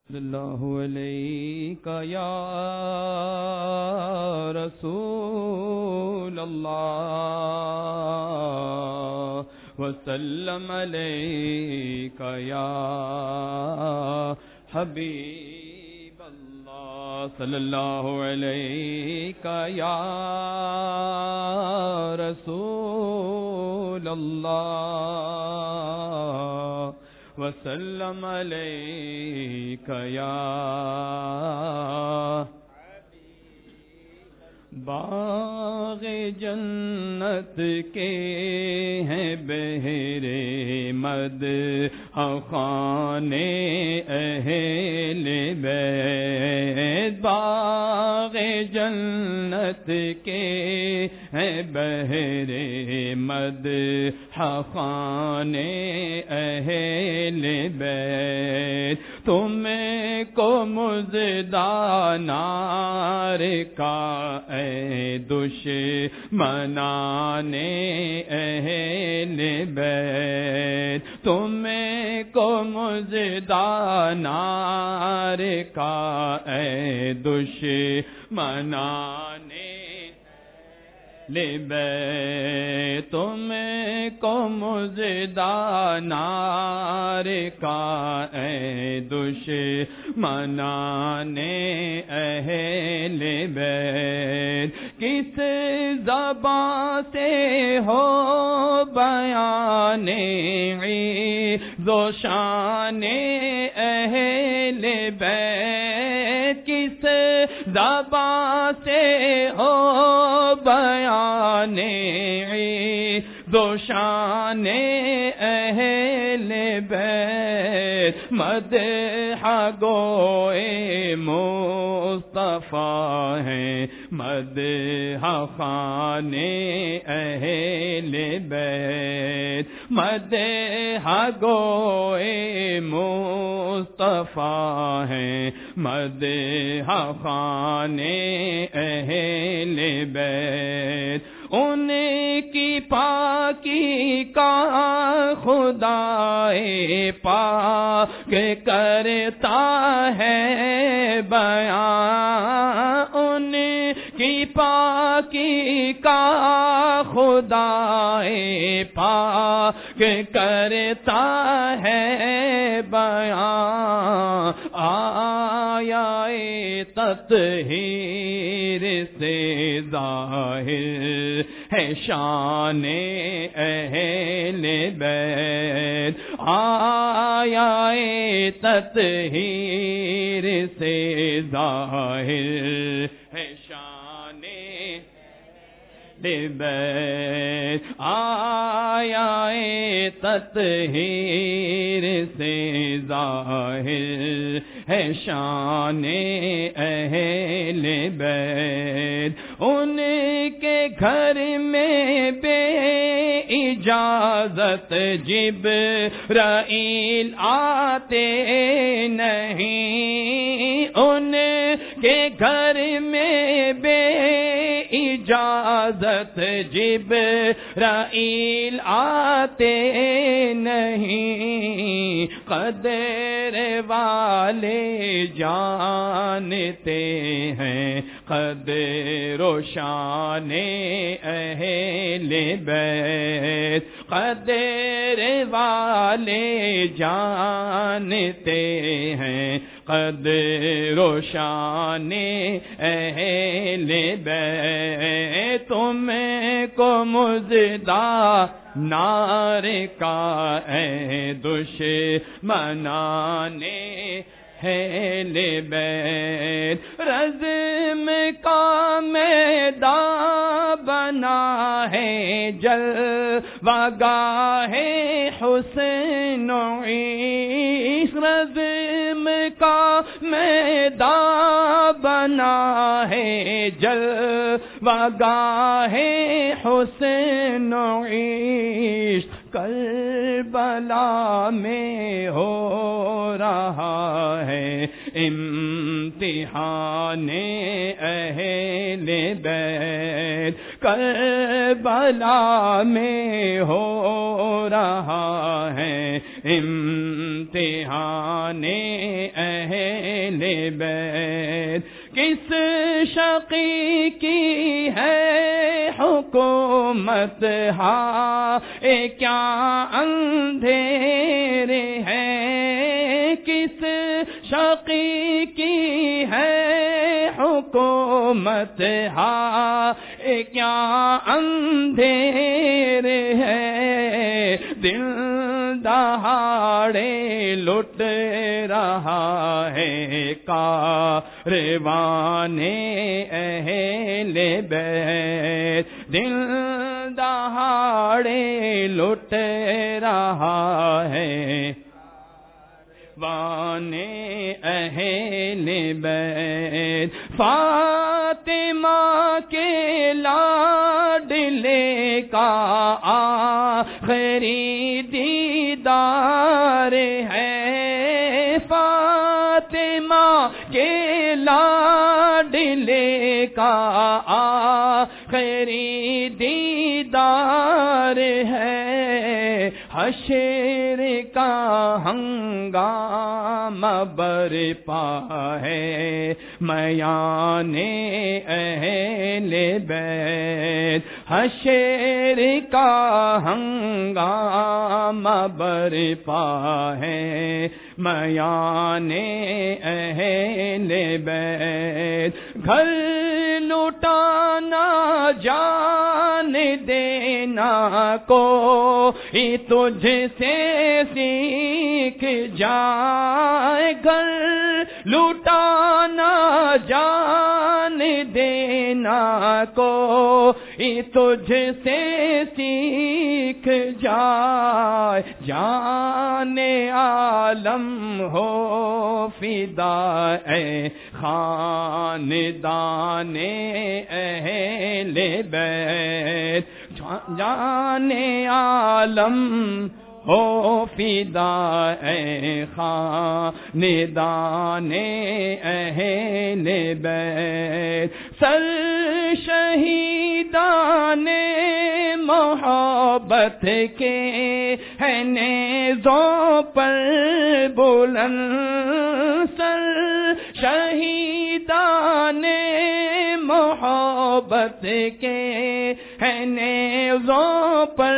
اللہ علیک یا رسول اللہ وسلم علیک یا حبیب اللہ صلی اللہ علیک یا رسول اللہ وسلم علیک یا باغ جنت کے ہیں بہرے مدح خانے اہل بیت باغ جنت کے ہیں بہرے مدح خانے اہل بیت تمہیں کو مزدہ نار کا اے دشمنانے اہل بیت تمہیں کو مزدہ نار کا اے دشمنانے بیت تمہیں کو مزدہ نار کا اے دشمنانے اہل بیت کس زبان سے ہو بیان عز و شان اہل بیت کس زبان سے ہو بیان عز و شان اہل بیت مدح گوئے مصطفیٰ ہیں مدح خانے اہل بیت مدح گوئے مصطفیٰ ہیں مدح خانے اہل بیت ان کی پاکی کا خدائے پاک کرتا ہے بیان ان کی پاکی کا خدائے پاک کرتا ہے بیان آیا تطہیر سے ظاہر ہے شان اہل بیت آیا تطہیر سے ظاہر ہے شان بیت آیا تطہیر سے ظاہر ہے شان اہل بیت ان کے گھر میں بے اجازت جبرائیل آتے نہیں ان کے گھر میں بے اجازت جبرائیل آتے نہیں قدر والے جانتے ہیں قدر و شان اہل بیت قدر والے جانتے ہیں قدر و شان اہل بیت تمہیں کو مزدہ نار کا اے دشمنانے اہل بیت رزم کا میدان بنا ہے جلوہ گاہ حسن و عشق رزم کا میدان بنا ہے جلوہ گاہ حسن و عشق کربلا میں ہو رہا ہے امتحان اہل بیت کربلا میں ہو رہا ہے امتحان اہل بیت، کس شقی کی ہے حکومت، کیا اندھیرے ہیں، کس شقی کی ہے حکومت، کیا اندھیرے ہیں، دل دہاڑے لٹ رہا ہے کاروان اہل بیت، دل دہاڑے لٹ رہا ہے وانے اہل بیت، فاطمہ کے لاڈلے کا آخری دیدار ہے، فاطمہ کے لاڈلے کا آخری دیدار ہے، حشر کا ہنگامہ برپا ہے میان اہل بیت، حشر کا ہنگامہ برپا ہے میان اہل بیت، گھر لٹانا جان دینا کو تجھ سے سیکھ جائے، گھر لٹانا جان دینا کو تجھ سے سیکھ جائے، جان عالم ہو فدا اے خاندان اہل بیت، جان عالم ہو فدا اے خاندان اہل بیت، سر شہیدان محبت کے ہیں نیزوں پر بلند، سر شہیدان محبت کے ہیں نیزوں پر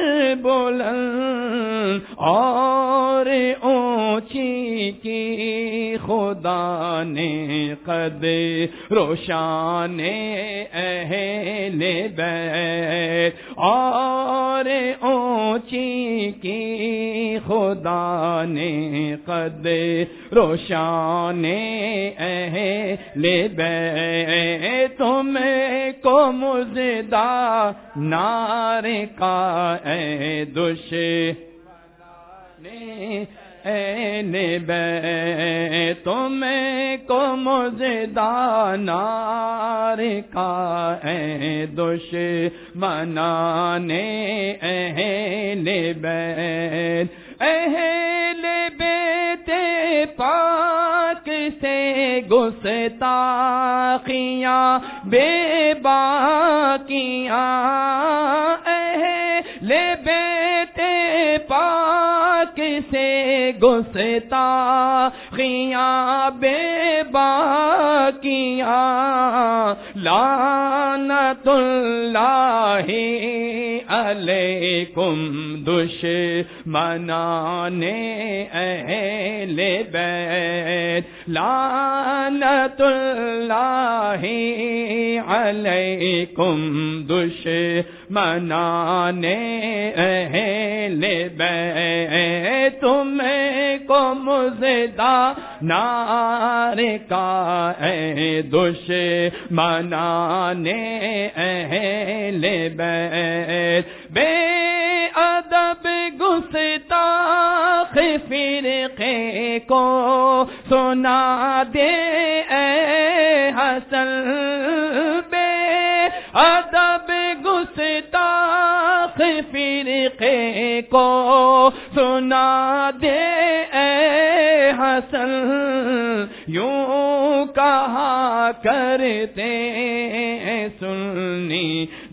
بلند، اور اونچی کی خدا نے قد روشان اہل بیت، اور اونچی کی خدا نے قد روشان اہل بیت، تم کو مزدہ نار کا اے دشمن اہل بیت، تم کو مزدہ نار کا اے دشمنان اہل بیت، اہل بیت پاک سے گستاخیاں بے باکیاں، اہل بیت پاک سے گستاخیاں بے باکیاں، لعنت اللہ علیکم دشمنان اہل بیت، لعنت اللہ علیکم دشمنان اہل بیت، تم کو مزدہ نار کا اے دشمنان اہل بیت، بے ادب گستاخ فرقے کو سنا دے اے حسن، بے ادب گستاخ فرقے کو سنا دے اے حسن، یوں کہا کرتے سنی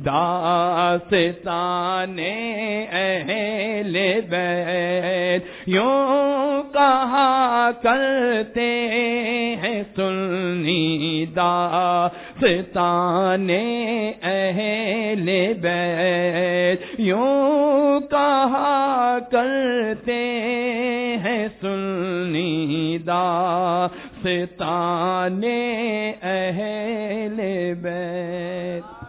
داستان اہل بیت، یوں کہا کرتے ہیں سنی داستان اہل بیت، یوں کہا کرتے ہیں سنی داستان اہل بیت۔